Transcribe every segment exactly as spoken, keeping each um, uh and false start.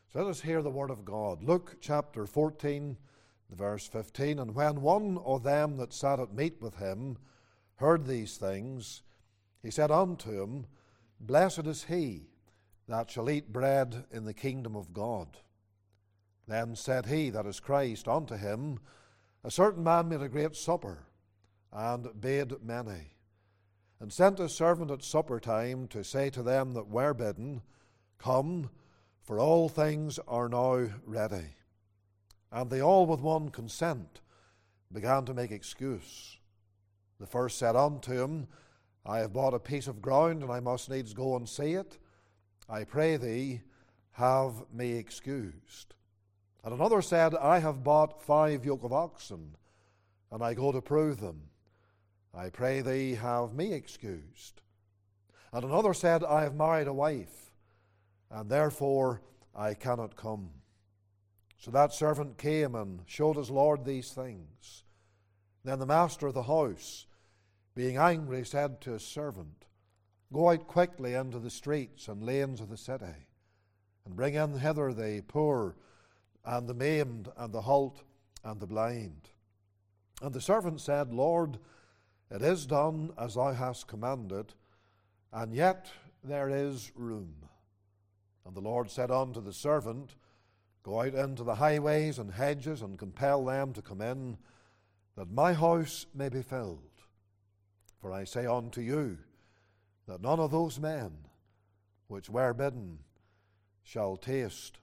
So let us hear the word of God. Luke chapter fourteen, verse fifteen. And when one of them that sat at meat with him heard these things, he said unto him, Blessed is he that shall eat bread in the kingdom of God. Then said he that is Christ unto him, A certain man made a great supper, and bade many, and sent his servant at supper time to say to them that were bidden, Come, for all things are now ready. And they all with one consent began to make excuse. The first said unto him, I have bought a piece of ground, and I must needs go and see it. I pray thee, have me excused. And another said, I have bought five yoke of oxen, and I go to prove them. I pray thee, have me excused. And another said, I have married a wife, and therefore I cannot come. So that servant came and showed his lord these things. Then the master of the house, being angry, said to his servant, Go out quickly into the streets and lanes of the city, and bring in hither the poor, and the maimed, and the halt, and the blind. And the servant said, Lord, it is done as thou hast commanded, and yet there is room. And the Lord said unto the servant, Go out into the highways and hedges, and compel them to come in, that my house may be filled. For I say unto you, that none of those men which were bidden shall taste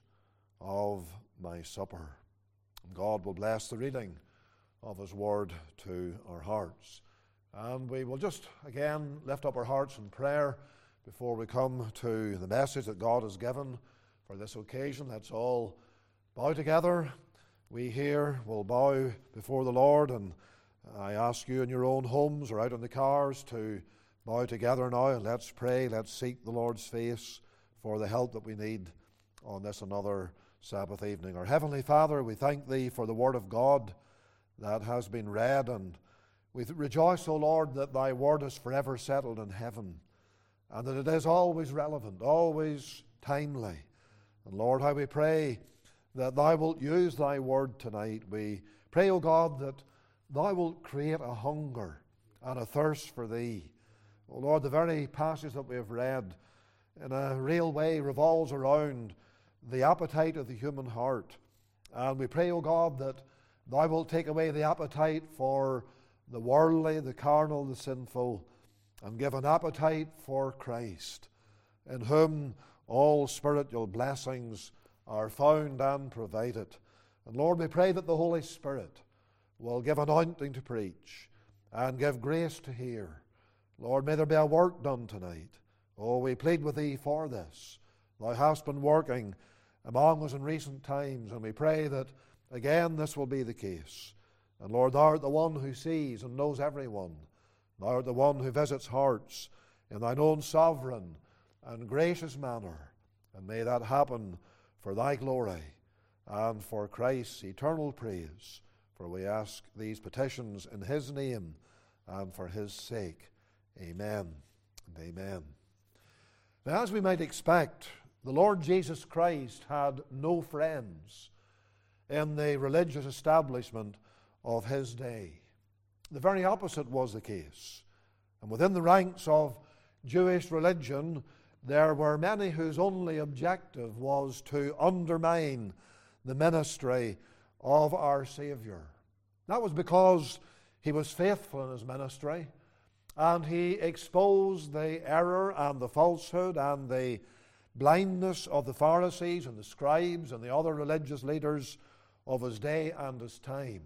of my supper. And God will bless the reading of his word to our hearts. And we will just again lift up our hearts in prayer before we come to the message that God has given for this occasion. Let's all bow together. We here will bow before the Lord, and I ask you in your own homes or out in the cars to bow together now, and let's pray. Let's seek the Lord's face for the help that we need on this another Sabbath evening. Our Heavenly Father, we thank Thee for the Word of God that has been read, and we rejoice, O Lord, that Thy Word is forever settled in heaven, and that it is always relevant, always timely. And Lord, how we pray that Thou wilt use Thy Word tonight. We pray, O God, that Thou wilt create a hunger and a thirst for Thee. O Lord, the very passage that we have read in a real way revolves around the appetite of the human heart. And we pray, O God, that Thou wilt take away the appetite for the worldly, the carnal, the sinful, and give an appetite for Christ, in whom all spiritual blessings are found and provided. And Lord, we pray that the Holy Spirit will give anointing to preach and give grace to hear. Lord, may there be a work done tonight. Oh, we plead with Thee for this. Thou hast been working among us in recent times, and we pray that again this will be the case. And Lord, Thou art the one who sees and knows everyone. Thou art the one who visits hearts in Thine own sovereign and gracious manner. And may that happen for Thy glory and for Christ's eternal praise. For we ask these petitions in His name and for His sake. Amen and amen. Now, as we might expect, the Lord Jesus Christ had no friends in the religious establishment of His day. The very opposite was the case. And within the ranks of Jewish religion, there were many whose only objective was to undermine the ministry of our Savior. That was because He was faithful in His ministry, and He exposed the error and the falsehood and the blindness of the Pharisees and the scribes and the other religious leaders of His day and His time.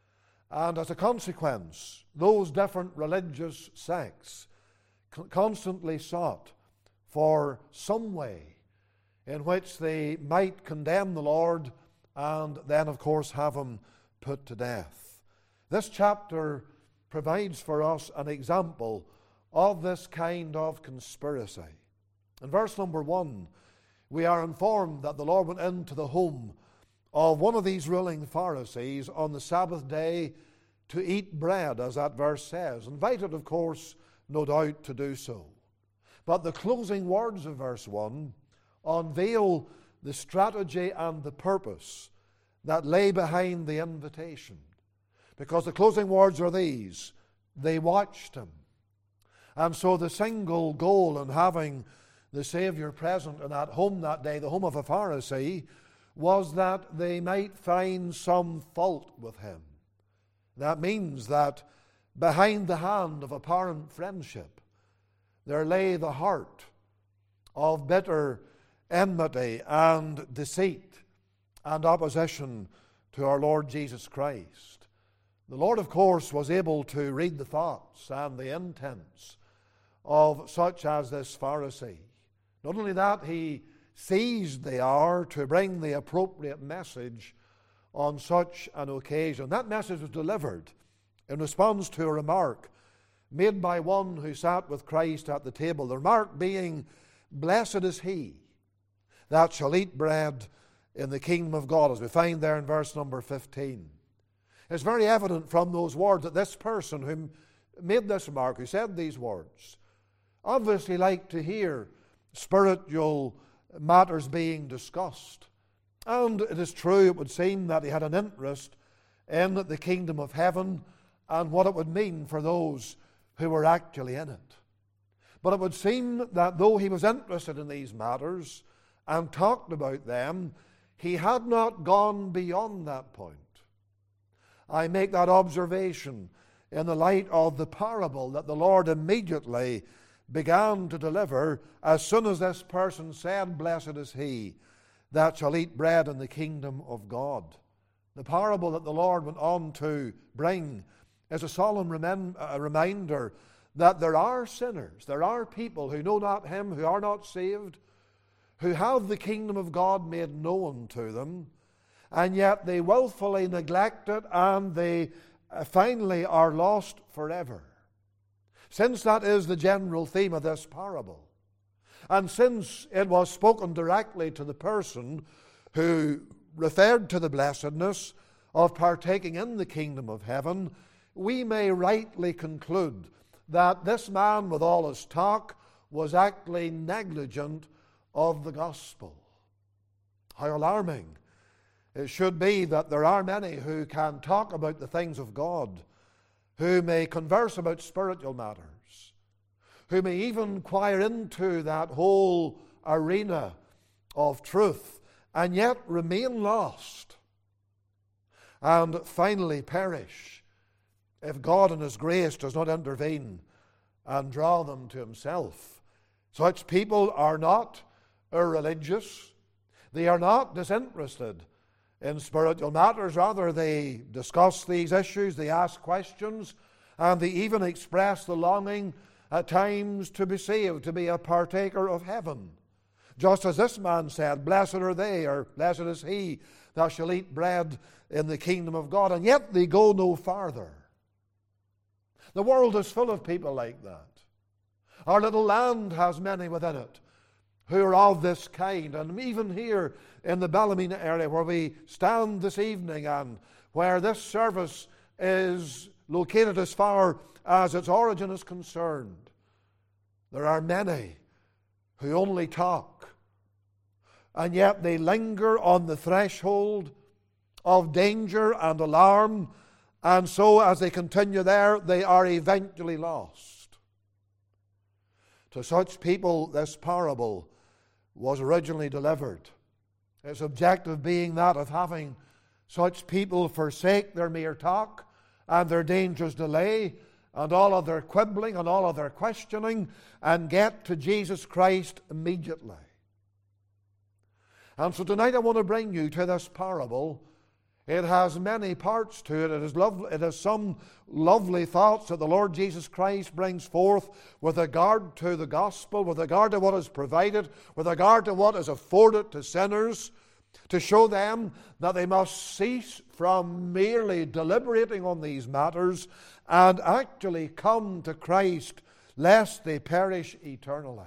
And as a consequence, those different religious sects constantly sought for some way in which they might condemn the Lord and then, of course, have Him put to death. This chapter provides for us an example of this kind of conspiracy. In verse number one, we are informed that the Lord went into the home of one of these ruling Pharisees on the Sabbath day to eat bread, as that verse says. Invited, of course, no doubt to do so. But the closing words of verse one unveil the strategy and the purpose that lay behind the invitation. Because the closing words are these: they watched him. And so the single goal in having the Savior present in that home that day, the home of a Pharisee, was that they might find some fault with him. That means that behind the hand of apparent friendship, there lay the heart of bitter enmity and deceit and opposition to our Lord Jesus Christ. The Lord, of course, was able to read the thoughts and the intents of such as this Pharisee. Not only that, he seized the hour to bring the appropriate message on such an occasion. That message was delivered in response to a remark made by one who sat with Christ at the table. The remark being, "Blessed is he that shall eat bread in the kingdom of God," as we find there in verse number fifteen. It's very evident from those words that this person who made this remark, who said these words, obviously liked to hear spiritual matters being discussed. And it is true, it would seem, that he had an interest in the kingdom of heaven and what it would mean for those who were actually in it. But it would seem that though he was interested in these matters and talked about them, he had not gone beyond that point. I make that observation in the light of the parable that the Lord immediately began to deliver as soon as this person said, "Blessed is he that shall eat bread in the kingdom of God." The parable that the Lord went on to bring is a solemn remem- a reminder that there are sinners, there are people who know not him, who are not saved, who have the kingdom of God made known to them, and yet they willfully neglect it, and they uh, finally are lost forever. Since that is the general theme of this parable, and since it was spoken directly to the person who referred to the blessedness of partaking in the kingdom of heaven, we may rightly conclude that this man, with all his talk, was actually negligent of the gospel. How alarming it should be that there are many who can talk about the things of God, who may converse about spiritual matters, who may even inquire into that whole arena of truth, and yet remain lost and finally perish if God in his grace does not intervene and draw them to himself. Such people are not irreligious. They are not disinterested in spiritual matters. Rather, they discuss these issues, they ask questions, and they even express the longing at times to be saved, to be a partaker of heaven. Just as this man said, "Blessed are they," or "Blessed is he that shall eat bread in the kingdom of God," and yet they go no farther. The world is full of people like that. Our little land has many within it who are of this kind. And even here in the Ballymena area where we stand this evening and where this service is located as far as its origin is concerned, there are many who only talk, and yet they linger on the threshold of danger and alarm, and so as they continue there, they are eventually lost. To such people, this parable was originally delivered. Its objective being that of having such people forsake their mere talk and their dangerous delay and all of their quibbling and all of their questioning, and get to Jesus Christ immediately. And so tonight I want to bring you to this parable. It has many parts to it. It is lovely, it has some lovely thoughts that the Lord Jesus Christ brings forth with regard to the gospel, with regard to what is provided, with regard to what is afforded to sinners, to show them that they must cease from merely deliberating on these matters and actually come to Christ, lest they perish eternally.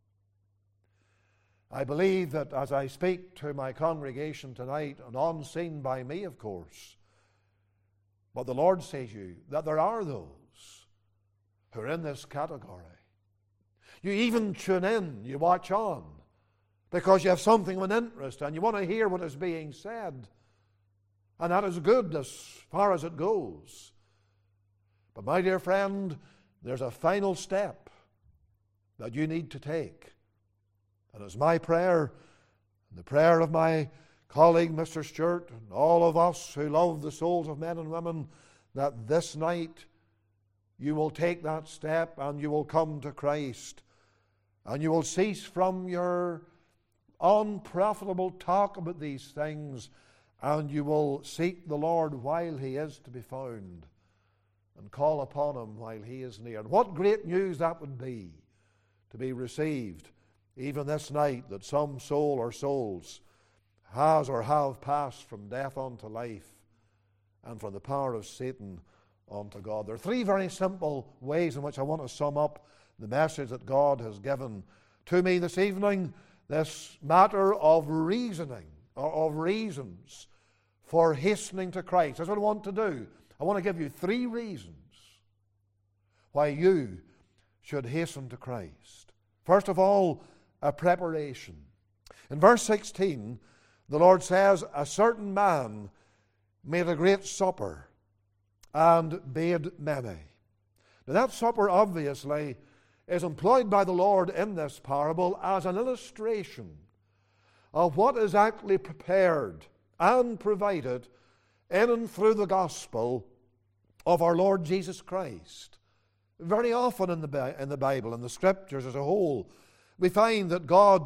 I believe that as I speak to my congregation tonight, and unseen by me, of course, but the Lord says to you that there are those who are in this category. You even tune in, you watch on, because you have something of an interest and you want to hear what is being said. And that is good as far as it goes. But my dear friend, there's a final step that you need to take. And it's my prayer, and the prayer of my colleague, Mister Stewart, and all of us who love the souls of men and women, that this night you will take that step and you will come to Christ. And you will cease from your unprofitable talk about these things, and you will seek the Lord while He is to be found, and call upon Him while He is near. And what great news that would be to be received even this night, that some soul or souls has or have passed from death unto life and from the power of Satan unto God. There are three very simple ways in which I want to sum up the message that God has given to me this evening, this matter of reasoning, or of reasons for hastening to Christ. That's what I want to do. I want to give you three reasons why you should hasten to Christ. First of all, a preparation. In verse sixteen, the Lord says, a certain man made a great supper and bade many. Now that supper obviously is employed by the Lord in this parable as an illustration of what is actually prepared and provided in and through the gospel of our Lord Jesus Christ. Very often in the, in the Bible, in the Scriptures as a whole, we find that God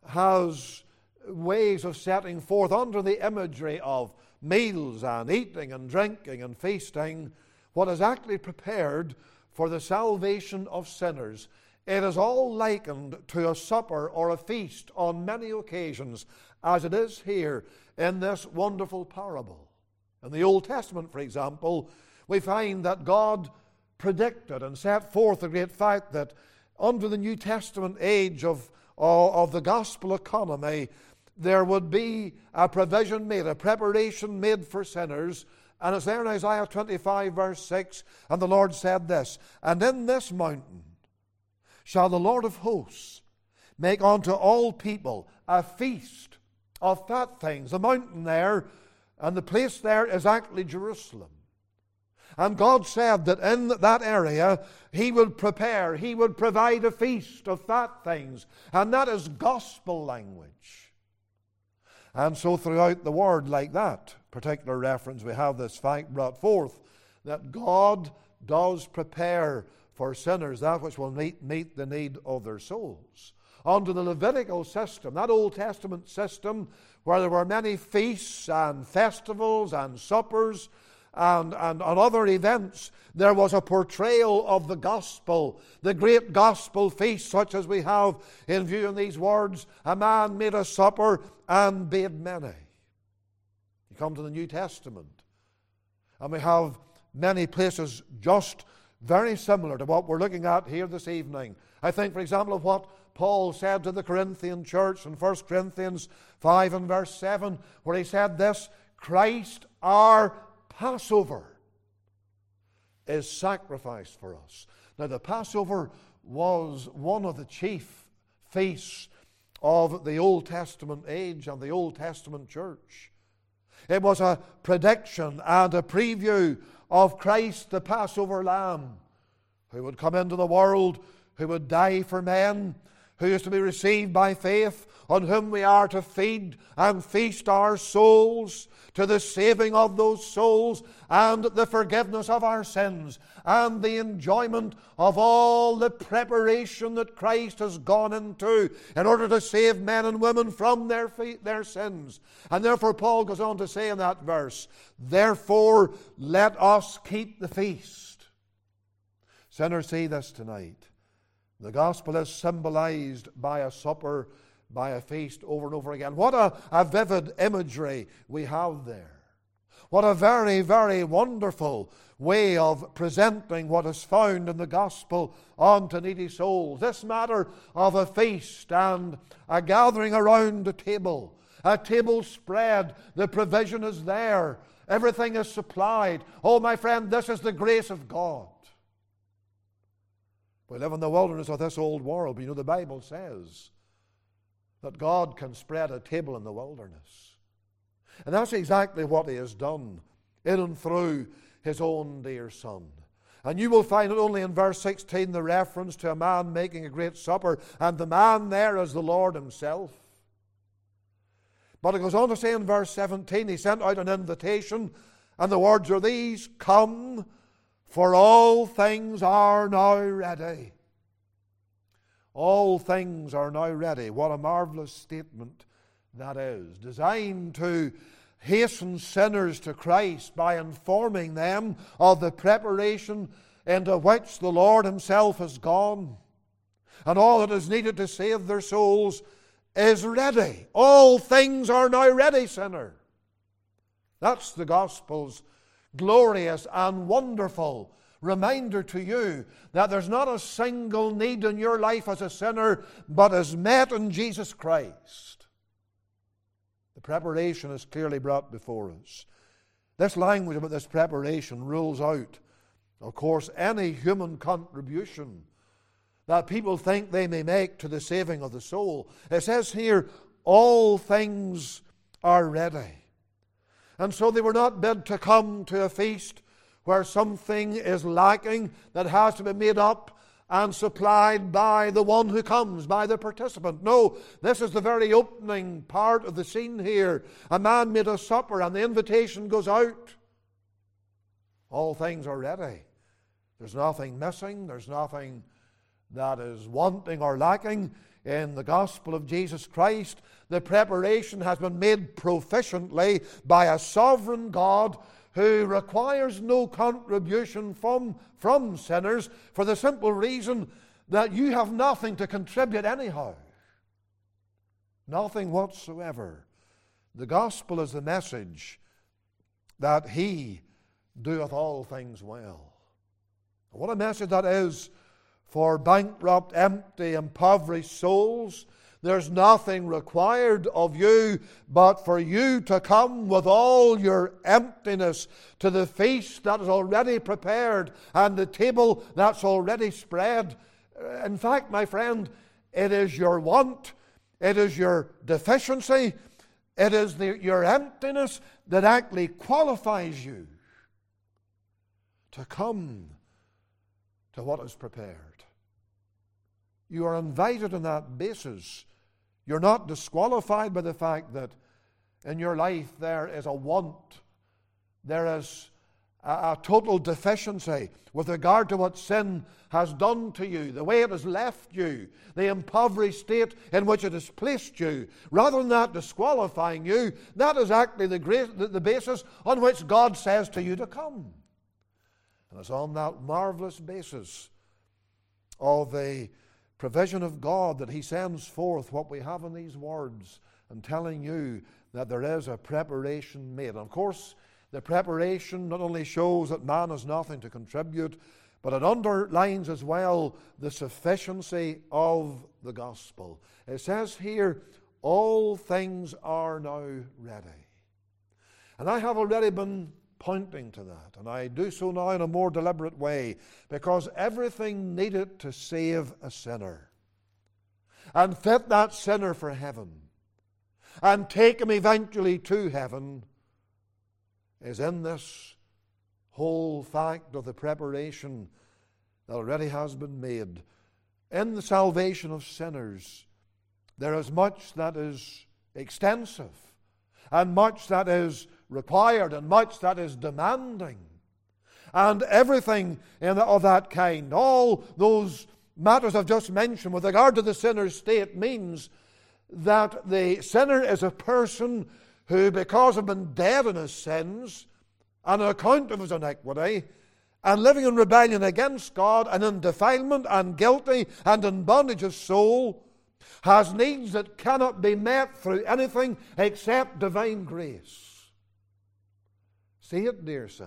has ways of setting forth under the imagery of meals and eating and drinking and feasting what is actually prepared for the salvation of sinners. It is all likened to a supper or a feast on many occasions, as it is here in this wonderful parable. In the Old Testament, for example, we find that God predicted and set forth the great fact that under the New Testament age of, of the gospel economy, there would be a provision made, a preparation made for sinners. And it's there in Isaiah twenty-five, verse six, and the Lord said this, and in this mountain shall the Lord of hosts make unto all people a feast of fat things. The mountain there, and the place there is actually Jerusalem. And God said that in that area He would prepare, He would provide a feast of fat things. And that is gospel language. And so throughout the Word, like that particular reference, we have this fact brought forth that God does prepare for sinners that which will meet, meet the need of their souls. Under the Levitical system, that Old Testament system, where there were many feasts and festivals and suppers and, and, and other events, there was a portrayal of the gospel, the great gospel feast, such as we have in view in these words, a man made a supper and bade many. You come to the New Testament, and we have many places just very similar to what we're looking at here this evening. I think, for example, of what Paul said to the Corinthian church in First Corinthians five and verse seven, where he said this, Christ our Passover is sacrificed for us. Now the Passover was one of the chief feasts of the Old Testament age and the Old Testament church. It was a prediction and a preview of Christ the Passover Lamb, who would come into the world, who would die for men, who is to be received by faith, on whom we are to feed and feast our souls to the saving of those souls and the forgiveness of our sins and the enjoyment of all the preparation that Christ has gone into in order to save men and women from their, their sins. And therefore Paul goes on to say in that verse, therefore let us keep the feast. Sinners, see this tonight. The gospel is symbolized by a supper, by a feast over and over again. What a, a vivid imagery we have there. What a very, very wonderful way of presenting what is found in the gospel unto needy souls. This matter of a feast and a gathering around a table. A table spread. The provision is there. Everything is supplied. Oh, my friend, this is the grace of God. We live in the wilderness of this old world, but you know the Bible says that God can spread a table in the wilderness. And that's exactly what He has done in and through His own dear Son. And you will find not only in verse sixteen the reference to a man making a great supper, and the man there is the Lord Himself. But it goes on to say in verse seventeen, He sent out an invitation, and the words are these: "Come, for all things are now ready." All things are now ready. What a marvelous statement that is. Designed to hasten sinners to Christ by informing them of the preparation into which the Lord Himself has gone. And all that is needed to save their souls is ready. All things are now ready, sinner. That's the gospel's glorious and wonderful reminder to you that there's not a single need in your life as a sinner but is met in Jesus Christ. The preparation is clearly brought before us. This language about this preparation rules out, of course, any human contribution that people think they may make to the saving of the soul. It says here, all things are ready. And so they were not bid to come to a feast where something is lacking that has to be made up and supplied by the one who comes, by the participant. No, this is the very opening part of the scene here. A man made a supper and the invitation goes out. All things are ready. There's nothing missing. There's nothing that is wanting or lacking in the gospel of Jesus Christ. The preparation has been made proficiently by a sovereign God who requires no contribution from, from sinners for the simple reason that you have nothing to contribute anyhow. Nothing whatsoever. The gospel is the message that He doeth all things well. What a message that is for bankrupt, empty, impoverished souls. There's nothing required of you but for you to come with all your emptiness to the feast that is already prepared and the table that's already spread. In fact, my friend, it is your want, it is your deficiency, it is the, your emptiness that actually qualifies you to come to what is prepared. You are invited on that basis. You're not disqualified by the fact that in your life there is a want, there is a, a total deficiency with regard to what sin has done to you, the way it has left you, the impoverished state in which it has placed you. Rather than that disqualifying you, that is actually the, great, the, the basis on which God says to you to come. And it's on that marvelous basis of the provision of God that He sends forth what we have in these words and telling you that there is a preparation made. And of course, the preparation not only shows that man has nothing to contribute, but it underlines as well the sufficiency of the gospel. It says here, all things are now ready. And I have already been pointing to that, and I do so now in a more deliberate way, because everything needed to save a sinner and fit that sinner for heaven and take him eventually to heaven is in this whole fact of the preparation that already has been made. In the salvation of sinners, there is much that is extensive and much that is required and much that is demanding. And everything in, of that kind, all those matters I've just mentioned with regard to the sinner's state, means that the sinner is a person who, because of being dead in his sins and on account of his iniquity, and living in rebellion against God and in defilement and guilty and in bondage of soul, has needs that cannot be met through anything except divine grace. See it, dear sinner.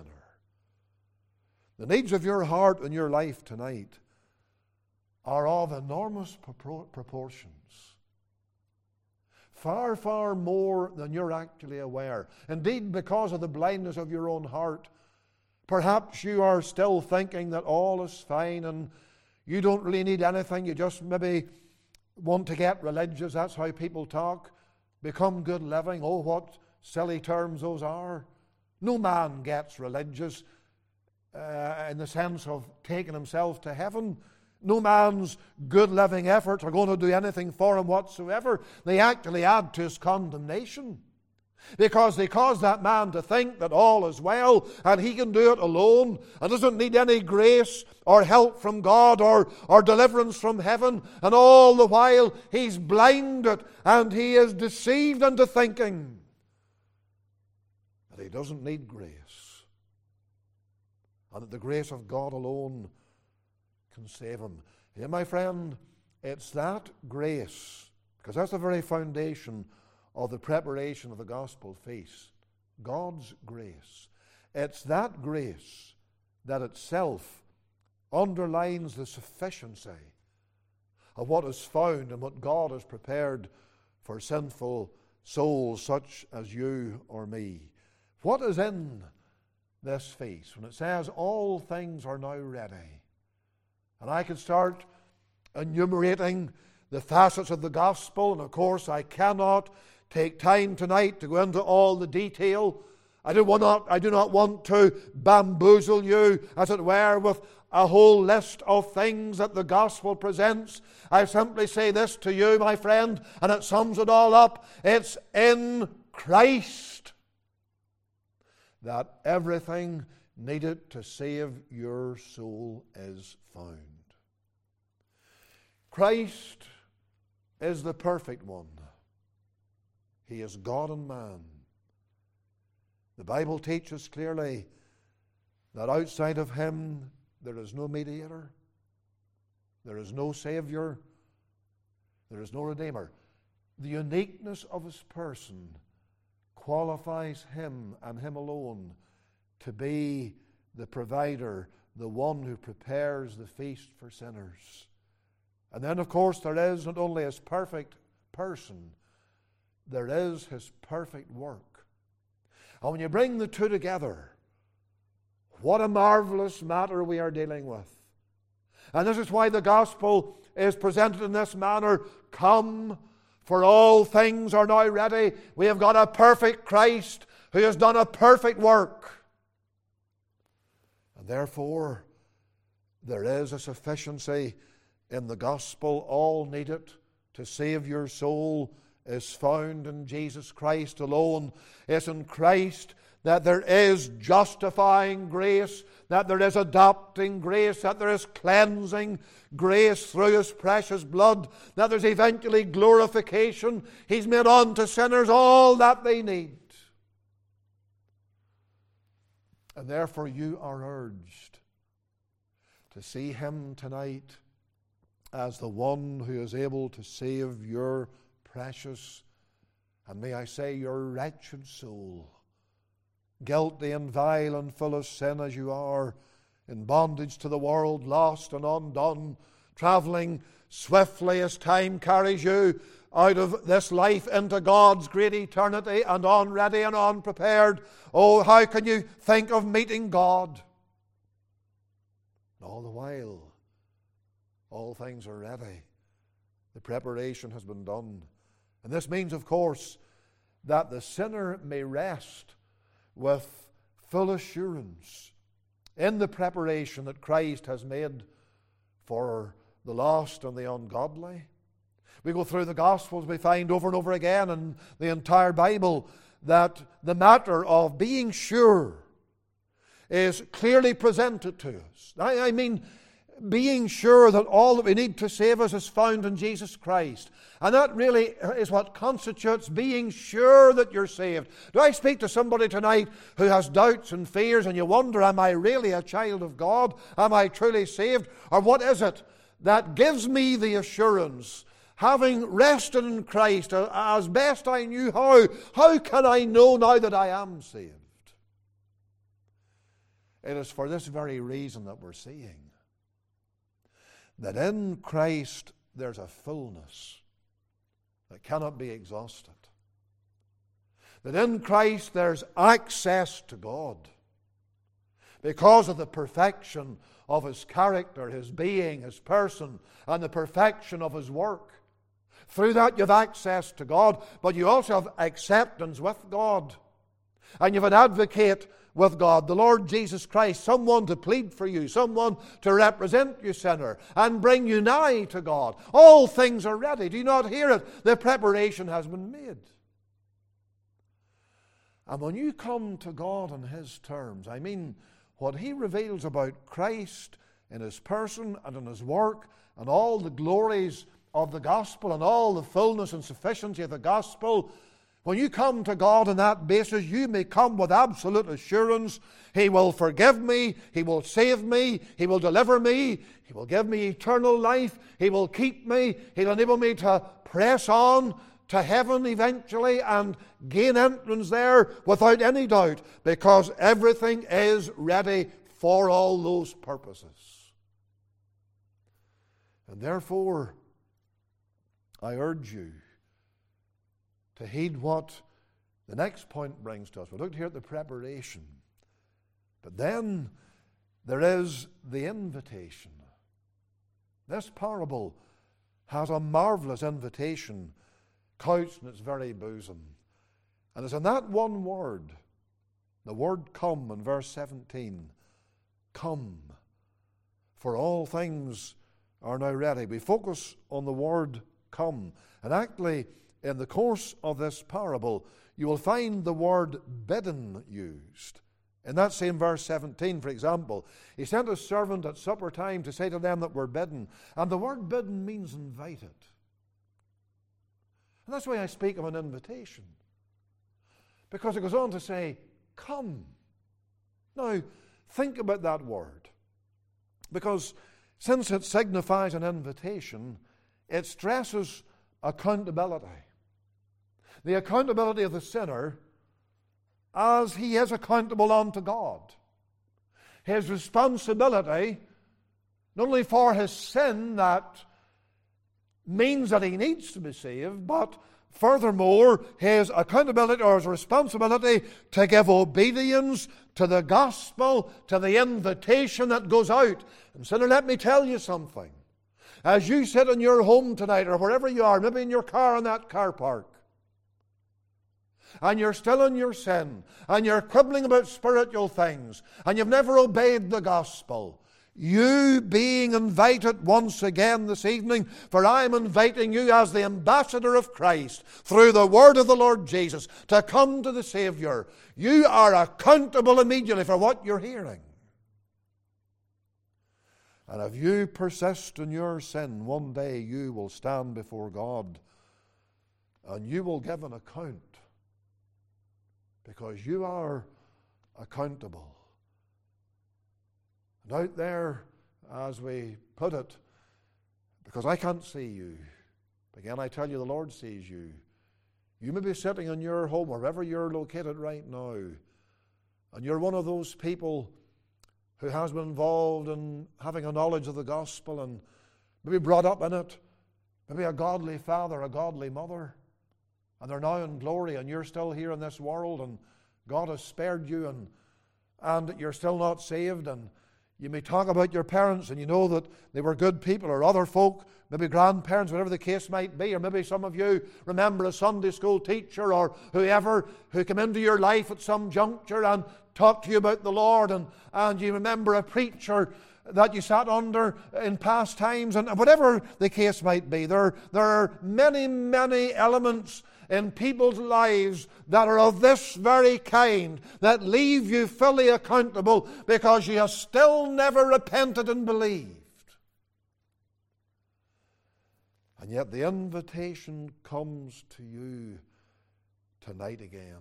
The needs of your heart and your life tonight are of enormous proportions. Far, far more than you're actually aware. Indeed, because of the blindness of your own heart, perhaps you are still thinking that all is fine and you don't really need anything. You just maybe want to get religious. That's how people talk. Become good living. Oh, what silly terms those are. No man gets religious uh, in the sense of taking himself to heaven. No man's good living efforts are going to do anything for him whatsoever. They actually add to his condemnation, because they cause that man to think that all is well and he can do it alone and doesn't need any grace or help from God or, or deliverance from heaven. And all the while he's blinded and he is deceived into thinking that he doesn't need grace and that the grace of God alone can save him. Yeah, my friend, it's that grace, because that's the very foundation of the preparation of the gospel feast. God's grace. It's that grace that itself underlines the sufficiency of what is found and what God has prepared for sinful souls such as you or me. What is in this feast when it says all things are now ready? And I can start enumerating the facets of the gospel, and of course I cannot take time tonight to go into all the detail. I do, not, I do not want to bamboozle you, as it were, with a whole list of things that the gospel presents. I simply say this to you, my friend, and it sums it all up. It's in Christ that everything needed to save your soul is found. Christ is the perfect one. He is God and man. The Bible teaches clearly that outside of Him there is no mediator, there is no Savior, there is no Redeemer. The uniqueness of His person qualifies Him and Him alone to be the provider, the one who prepares the feast for sinners. And then, of course, there is not only His perfect person, there is His perfect work. And when you bring the two together, what a marvelous matter we are dealing with. And this is why the gospel is presented in this manner. Come, for all things are now ready. We have got a perfect Christ who has done a perfect work. And therefore, there is a sufficiency in the gospel. All needed to save your soul is found in Jesus Christ alone. It's in Christ that there is justifying grace, that there is adopting grace, that there is cleansing grace through His precious blood, that there's eventually glorification. He's made unto sinners all that they need. And therefore you are urged to see Him tonight as the one who is able to save your precious, and may I say your wretched soul, guilty and vile and full of sin as you are, in bondage to the world, lost and undone, travelling swiftly as time carries you out of this life into God's great eternity, and unready and unprepared. Oh, how can you think of meeting God? And all the while, all things are ready. The preparation has been done. And this means, of course, that the sinner may rest with full assurance in the preparation that Christ has made for the lost and the ungodly. We go through the Gospels, we find over and over again in the entire Bible that the matter of being sure is clearly presented to us. I, I mean, being sure that all that we need to save us is found in Jesus Christ. And that really is what constitutes being sure that you're saved. Do I speak to somebody tonight who has doubts and fears, and you wonder, am I really a child of God? Am I truly saved? Or what is it that gives me the assurance, having rested in Christ as best I knew how? How can I know now that I am saved? It is for this very reason that we're seeing that in Christ there's a fullness that cannot be exhausted. That in Christ there's access to God because of the perfection of His character, His being, His person, and the perfection of His work. Through that you have access to God, but you also have acceptance with God. And you have an advocate with God, the Lord Jesus Christ, someone to plead for you, someone to represent you, sinner, and bring you nigh to God. All things are ready. Do you not hear it? The preparation has been made. And when you come to God on His terms, I mean what He reveals about Christ in His person and in His work and all the glories of the gospel and all the fullness and sufficiency of the gospel, when you come to God on that basis, you may come with absolute assurance. He will forgive me, He will save me, He will deliver me, He will give me eternal life, He will keep me, He'll enable me to press on to heaven eventually and gain entrance there without any doubt, because everything is ready for all those purposes. And therefore, I urge you to heed what the next point brings to us. We looked here at the preparation, but then there is the invitation. This parable has a marvelous invitation couched in its very bosom. And it's in that one word, the word come in verse seventeen. Come, for all things are now ready. We focus on the word come. And actually, in the course of this parable, you will find the word bidden used. In that same verse seventeen, for example, He sent His servant at supper time to say to them that were bidden. And the word bidden means invited. And that's why I speak of an invitation. Because it goes on to say, come. Now, think about that word. Because since it signifies an invitation, it stresses accountability. The accountability of the sinner as he is accountable unto God. His responsibility, not only for his sin that means that he needs to be saved, but furthermore, his accountability or his responsibility to give obedience to the gospel, to the invitation that goes out. And sinner, let me tell you something. As you sit in your home tonight or wherever you are, maybe in your car in that car park, and you're still in your sin, and you're quibbling about spiritual things, and you've never obeyed the gospel, you being invited once again this evening, for I am inviting you as the ambassador of Christ through the word of the Lord Jesus to come to the Savior. You are accountable immediately for what you're hearing. And if you persist in your sin, one day you will stand before God and you will give an account, because you are accountable. And out there, as we put it, because I can't see you, again I tell you, the Lord sees you. You may be sitting in your home, wherever you're located right now, and you're one of those people who has been involved in having a knowledge of the gospel and maybe brought up in it, maybe a godly father, a godly mother, and they're now in glory, and you're still here in this world, and God has spared you, and, and you're still not saved. And you may talk about your parents, and you know that they were good people, or other folk, maybe grandparents, whatever the case might be, or maybe some of you remember a Sunday school teacher or whoever who came into your life at some juncture and talked to you about the Lord, and, and you remember a preacher that you sat under in past times, and whatever the case might be. There, there are many, many elements in people's lives that are of this very kind, that leave you fully accountable because you have still never repented and believed. And yet the invitation comes to you tonight again.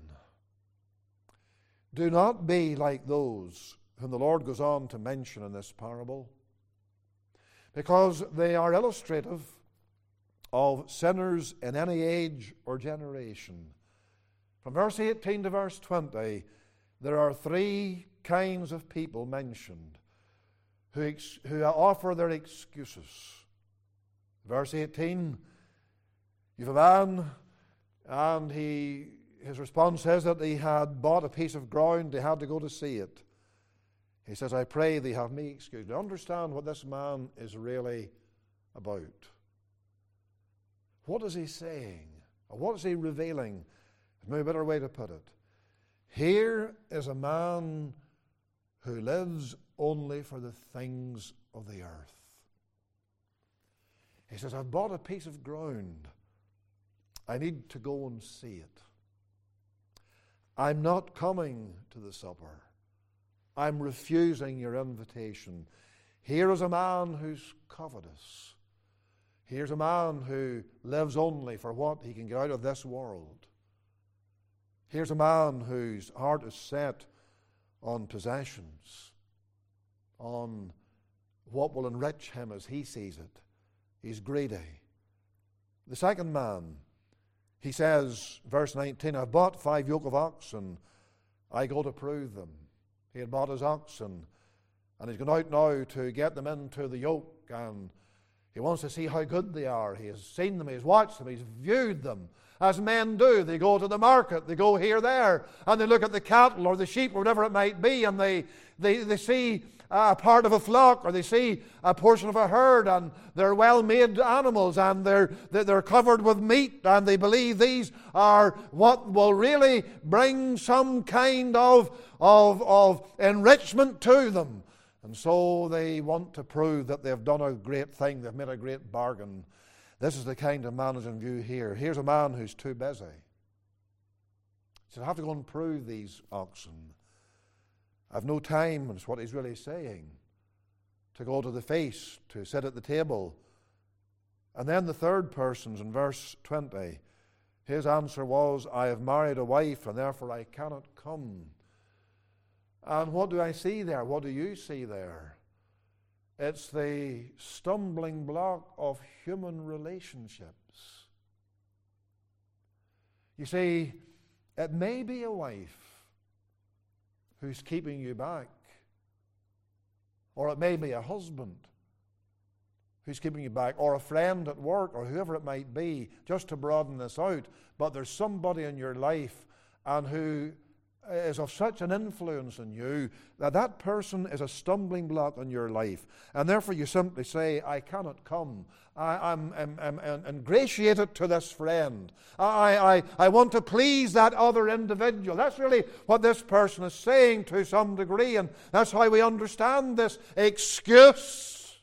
Do not be like those whom the Lord goes on to mention in this parable, because they are illustrative of sinners in any age or generation. From verse eighteen to verse twenty, there are three kinds of people mentioned who, ex- who offer their excuses. Verse eighteen, you have a man, and he, his response says that he had bought a piece of ground, he had to go to see it. He says, I pray thee have me excused. Now understand what this man is really about. What is he saying? Or what is he revealing? Maybe a better way to put it. Here is a man who lives only for the things of the earth. He says, I've bought a piece of ground. I need to go and see it. I'm not coming to the supper. I'm refusing your invitation. Here is a man who's covetous. Here's a man who lives only for what he can get out of this world. Here's a man whose heart is set on possessions, on what will enrich him as he sees it. He's greedy. The second man, he says, verse nineteen, I've bought five yoke of oxen. I go to prove them. He had bought his oxen, and he's gone out now to get them into the yoke, and he wants to see how good they are. He has seen them, he's watched them, he's viewed them. As men do, they go to the market, they go here, there, and they look at the cattle or the sheep or whatever it might be, and they, they, they see a part of a flock, or they see a portion of a herd, and they're well-made animals, and they're, they're covered with meat, and they believe these are what will really bring some kind of, of, of enrichment to them. And so they want to prove that they've done a great thing, they've made a great bargain. This is the kind of man who's in view here. Here's a man who's too busy. He said, I have to go and prove these oxen. I've no time, and it's what he's really saying, to go to the feast, to sit at the table. And then the third person's in verse twenty. His answer was, I have married a wife, and therefore I cannot come. And what do I see there? What do you see there? It's the stumbling block of human relationships. You see, it may be a wife who's keeping you back, or it may be a husband who's keeping you back, or a friend at work, or whoever it might be, just to broaden this out. But there's somebody in your life and who is of such an influence on you that that person is a stumbling block on your life. And therefore you simply say, I cannot come. I, I'm, I'm, I'm, I'm ingratiated to this friend. I, I, I want to please that other individual. That's really what this person is saying to some degree, and that's how we understand this excuse.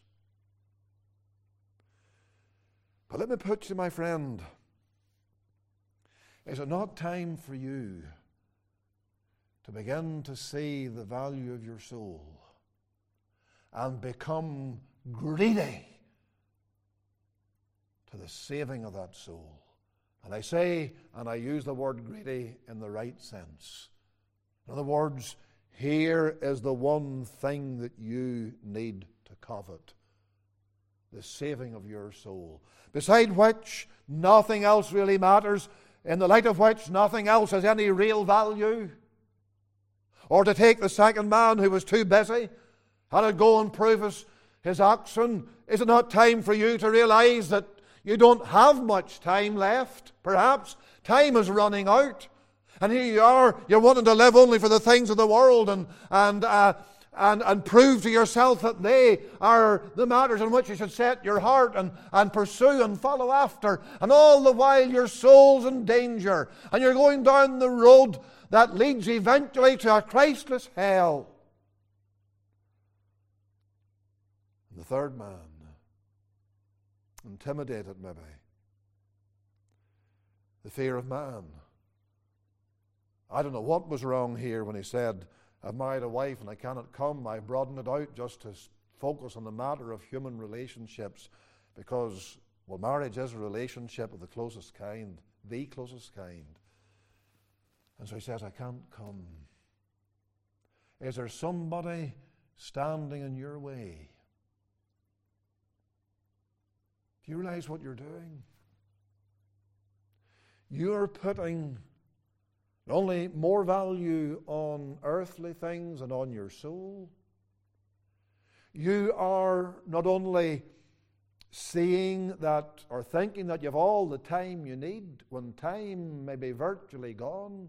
But let me put you, my friend, is it not time for you to begin to see the value of your soul and become greedy to the saving of that soul? And I say, and I use the word greedy in the right sense. In other words, here is the one thing that you need to covet: the saving of your soul, beside which nothing else really matters, in the light of which nothing else has any real value. Or to take the second man who was too busy, had to go and prove his, his oxen. Is it not time for you to realize that you don't have much time left? Perhaps time is running out, and here you are, you're wanting to live only for the things of the world, and and uh, and and prove to yourself that they are the matters in which you should set your heart and, and pursue and follow after. And all the while your soul's in danger, and you're going down the road that leads eventually to a Christless hell. And the third man, intimidated maybe, the fear of man. I don't know what was wrong here when he said, I've married a wife and I cannot come. I broadened it out just to focus on the matter of human relationships, because, well, marriage is a relationship of the closest kind, the closest kind. And so he says, I can't come. Is there somebody standing in your way? Do you realize what you're doing? You're putting not only more value on earthly things and on your soul. You are not only seeing that or thinking that you have all the time you need when time may be virtually gone,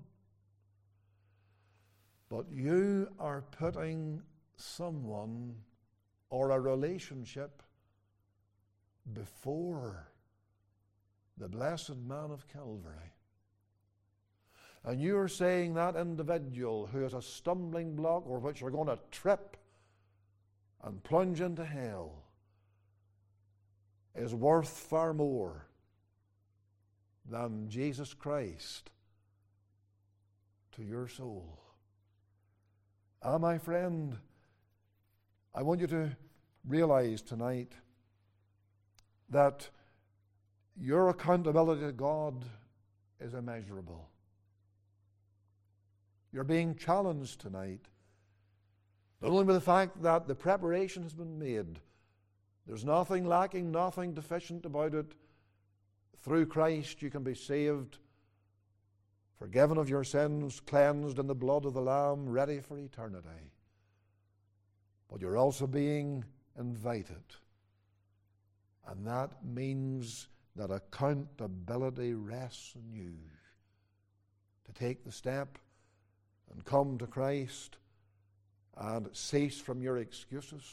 but you are putting someone or a relationship before the blessed man of Calvary. And you're saying that individual who is a stumbling block or which you're going to trip and plunge into hell is worth far more than Jesus Christ to your soul. Ah, my friend, I want you to realize tonight that your accountability to God is immeasurable. You're being challenged tonight, not only by the fact that the preparation has been made. There's nothing lacking, nothing deficient about it. Through Christ you can be saved, forgiven of your sins, cleansed in the blood of the Lamb, ready for eternity. But you're also being invited. And that means that accountability rests on you to take the step and come to Christ and cease from your excuses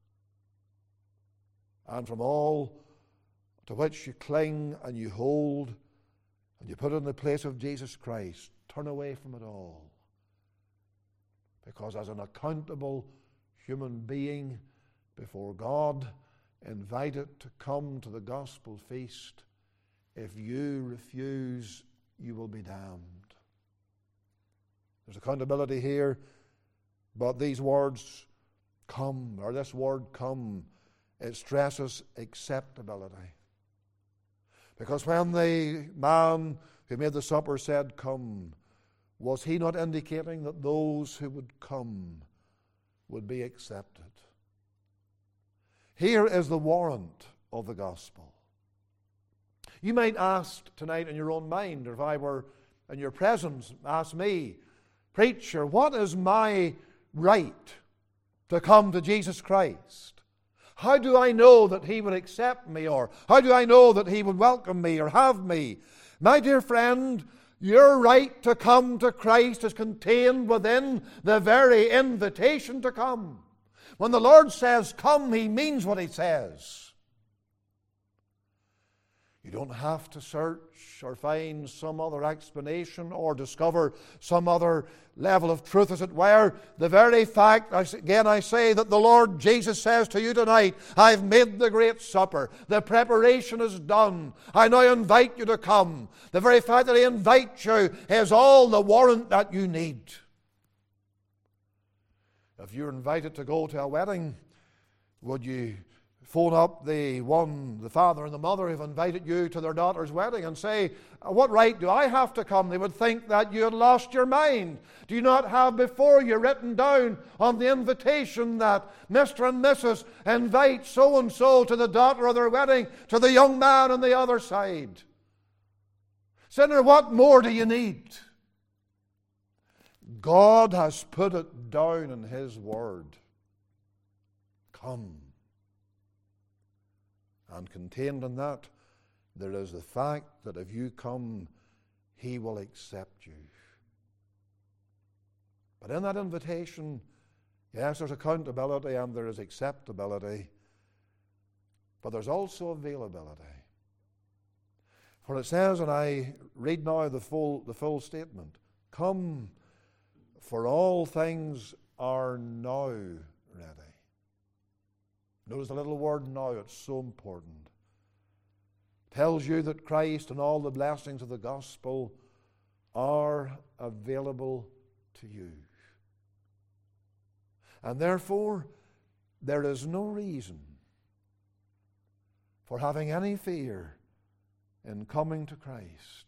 and from all to which you cling and you hold and you put it in the place of Jesus Christ. Turn away from it all. Because as an accountable human being before God, invited to come to the gospel feast, if you refuse, you will be damned. There's accountability here, but these words come, or this word come, it stresses acceptability. Because when the man who made the supper said, "Come," was he not indicating that those who would come would be accepted? Here is the warrant of the gospel. You might ask tonight in your own mind, or if I were in your presence, ask me, "Preacher, what is my right to come to Jesus Christ? How do I know that He would accept me? Or how do I know that He would welcome me or have me?" My dear friend, your right to come to Christ is contained within the very invitation to come. When the Lord says, "Come," He means what He says. You don't have to search or find some other explanation or discover some other level of truth, as it were. The very fact, again I say, that the Lord Jesus says to you tonight, "I've made the great supper. The preparation is done. I now invite you to come." The very fact that He invites you is all the warrant that you need. If you're invited to go to a wedding, would you phone up the one, the father and the mother who've invited you to their daughter's wedding and say, "What right do I have to come?" They would think that you had lost your mind. Do you not have before you written down on the invitation that Mister and Missus invite so-and-so to the daughter of their wedding, to the young man on the other side? Sinner, what more do you need? God has put it down in His Word. Come. And contained in that, there is the fact that if you come, He will accept you. But in that invitation, yes, there's accountability and there is acceptability, but there's also availability. For it says, and I read now the full, the full statement, "Come, for all things are now ready." Notice the little word "now," it's so important. It tells you that Christ and all the blessings of the gospel are available to you. And therefore, there is no reason for having any fear in coming to Christ.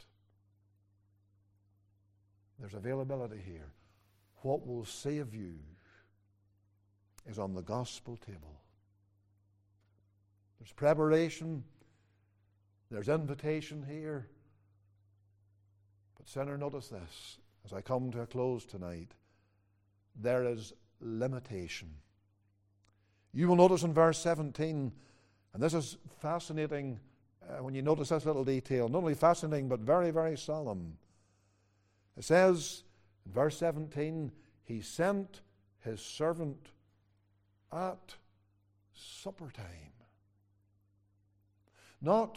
There's availability here. What will save you is on the gospel table. There's preparation, there's invitation here. But sinner, notice this, as I come to a close tonight, there is limitation. You will notice in verse seventeen, and this is fascinating uh, when you notice this little detail, not only fascinating but very, very solemn. It says in verse seventeen, "He sent His servant at supper time." Not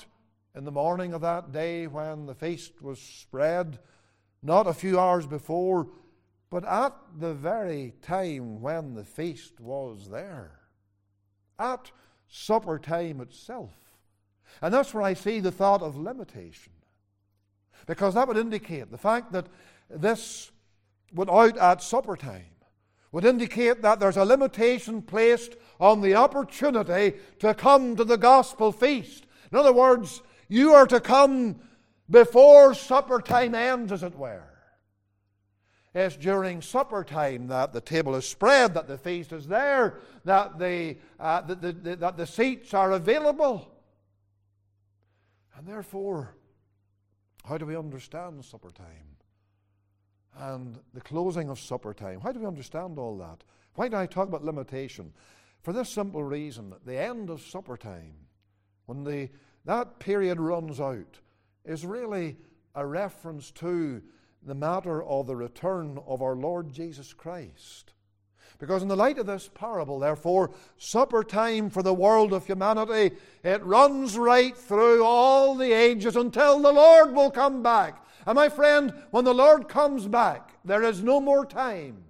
in the morning of that day when the feast was spread, not a few hours before, but at the very time when the feast was there, at supper time itself. And that's where I see the thought of limitation, because that would indicate the fact that this went out at supper time would indicate that there's a limitation placed on the opportunity to come to the gospel feast. In other words, you are to come before supper time ends, as it were. It's during supper time that the table is spread, that the feast is there, that the, uh, the, the, the, that the seats are available. And therefore, how do we understand supper time? And the closing of supper time. How do we understand all that? Why do I talk about limitation? For this simple reason, the end of supper time, when the, that period runs out, is really a reference to the matter of the return of our Lord Jesus Christ. Because in the light of this parable, therefore, supper time for the world of humanity, it runs right through all the ages until the Lord will come back. And my friend, when the Lord comes back, there is no more time.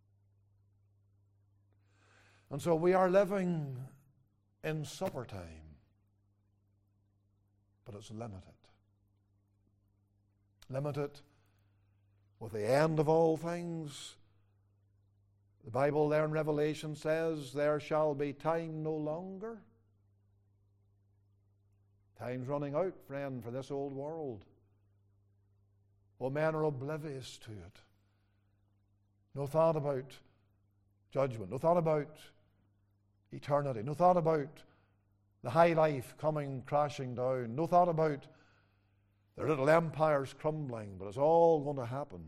And so we are living in supper time, but it's limited. Limited with the end of all things. The Bible there in Revelation says, there shall be time no longer. Time's running out, friend, for this old world. Well, men are oblivious to it. No thought about judgment, no thought about eternity, no thought about the high life coming crashing down, no thought about their little empires crumbling, but it's all going to happen.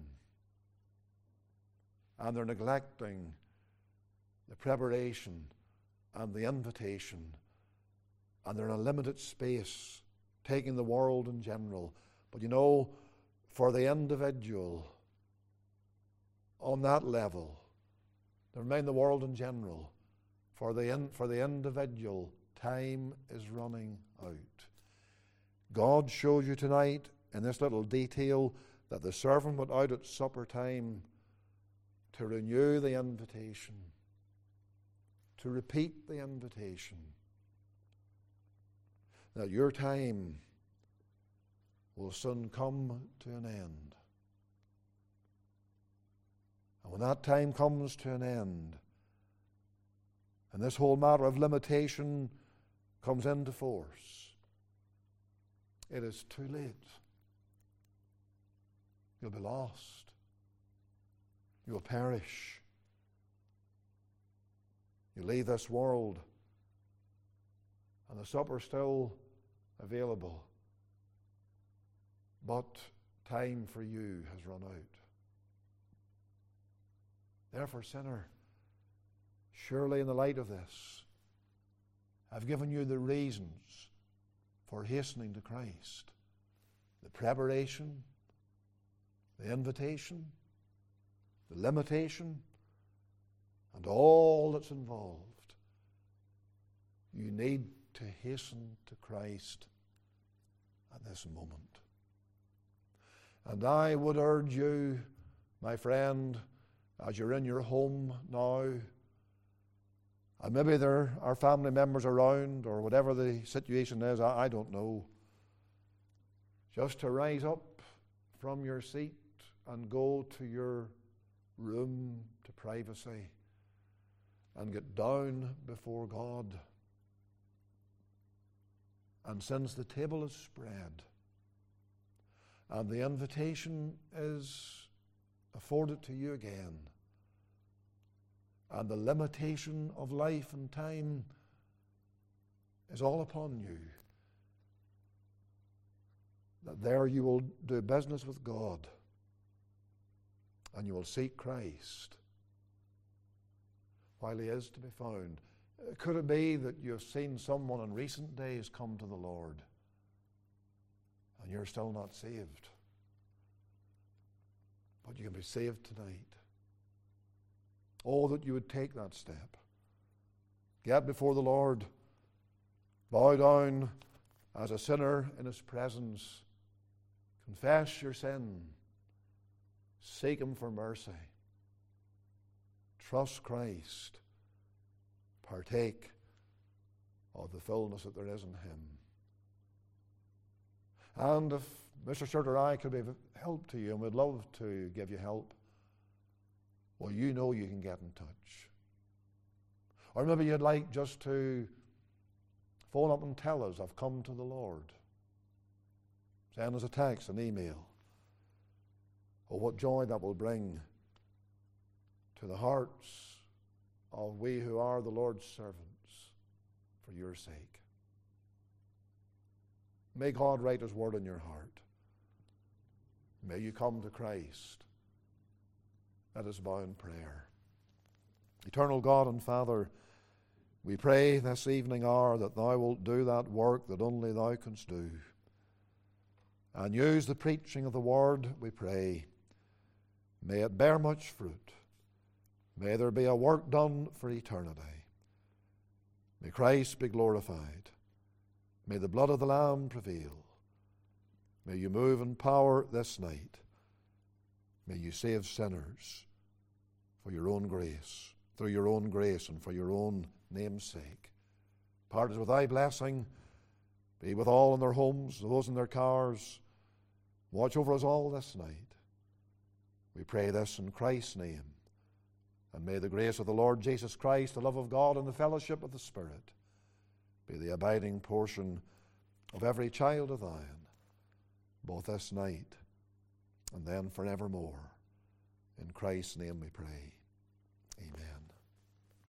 And they're neglecting the preparation and the invitation, and they're in a limited space, taking the world in general. But you know, for the individual, on that level, never mind the world in general, for the, in, for the individual, time is running out. God shows you tonight in this little detail that the servant went out at supper time to renew the invitation, to repeat the invitation, that your time will soon come to an end. And when that time comes to an end, and this whole matter of limitation comes into force, it is too late. You'll be lost. You will perish. You leave this world, and the supper is still available, but time for you has run out. Therefore, sinner, surely in the light of this, I've given you the reasons for hastening to Christ. The preparation, the invitation, the limitation, and all that's involved. You need to hasten to Christ at this moment. And I would urge you, my friend, as you're in your home now, and maybe there are family members around, or whatever the situation is, I, I don't know, just to rise up from your seat and go to your room to privacy and get down before God. And since the table is spread and the invitation is afforded to you again, and the limitation of life and time is all upon you, that there you will do business with God and you will seek Christ while he is to be found. Could it be that you have seen someone in recent days come to the Lord and you're still not saved? But you can be saved tonight. Oh, that you would take that step. Get before the Lord. Bow down as a sinner in his presence, confess your sin, seek him for mercy, trust Christ, partake of the fullness that there is in him. And if Mister Stewart or I could be of help to you, and we'd love to give you help, well, you know you can get in touch. Or maybe you'd like just to phone up and tell us, I've come to the Lord. Send us a text, an email. Oh, what joy that will bring to the hearts of we who are the Lord's servants for your sake. May God write his word in your heart. May you come to Christ. Let us bow in prayer. Eternal God and Father, we pray this evening hour that thou wilt do that work that only thou canst do. And use the preaching of the word, we pray. May it bear much fruit. May there be a work done for eternity. May Christ be glorified. May the blood of the Lamb prevail. May you move in power this night. May you save sinners for your own grace, through your own grace and for your own name's sake. Part us with thy blessing. Be with all in their homes, those in their cars. Watch over us all this night. We pray this in Christ's name. And may the grace of the Lord Jesus Christ, the love of God, and the fellowship of the Spirit be the abiding portion of every child of thine, both this night and then forevermore. In Christ's name we pray. Amen.